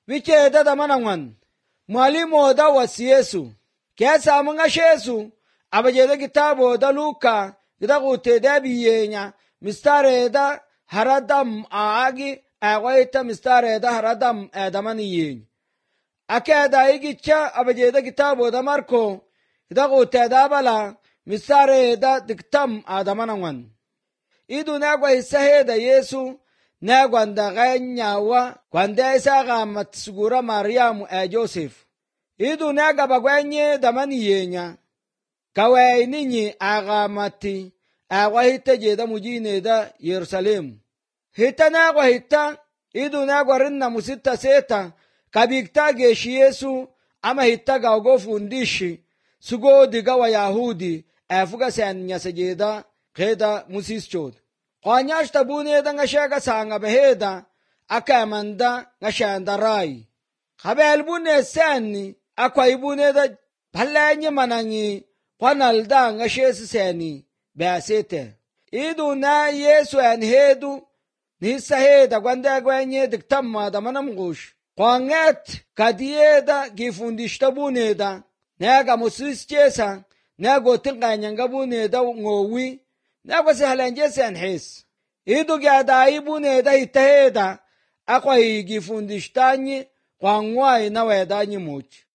Wicheda da manangwan. Mwalimu da wasi Yesu. Kesa mga Yesu. Abajeda kitabo da Luka. Kita kute da biyenya. Mistare da haradam aagi. Agwaita mistare da haradam adamani yeny. Akeda igicha abajeda kitabo da Marko. Kita kute da bala. Mistare da diktam adamanangwan. Idu nagwa hisahe da Yesu. Nagwanda ganyawa kwanda isaga matsugura Mariamu Joseph. Idu naga bagwenye damani yenya. Kawai ninyi aga mati. Agwa hita jeda mujine da Yerusalemu. Hita nagwa hita. Idu nagwa rinna musita seta. Kabikta geshi Yesu. Ama hita gawgo fundishi. Sugo diga wa Yahudi. Afuga sen nyasajeda. Keda musischod. Kwanyashta buneda nga shaka sanga beheda akamanda nga shandarai. Khabel bune seni akwa ibuneda phalenye manangi kwanalda nga shesi seni beasete. Idu na Yesu hedu nisa heda gwanda gwenye diktamma da manamgush. Kwanget kadiyeda gifundishta buneda nega musis chesa nego tilganyanga buneda ngowi Nagwa si halanje sen his. Idu gyada ibune da hitaheda. Akwa higi fundishtanyi kwa ngwai na wedanyi much.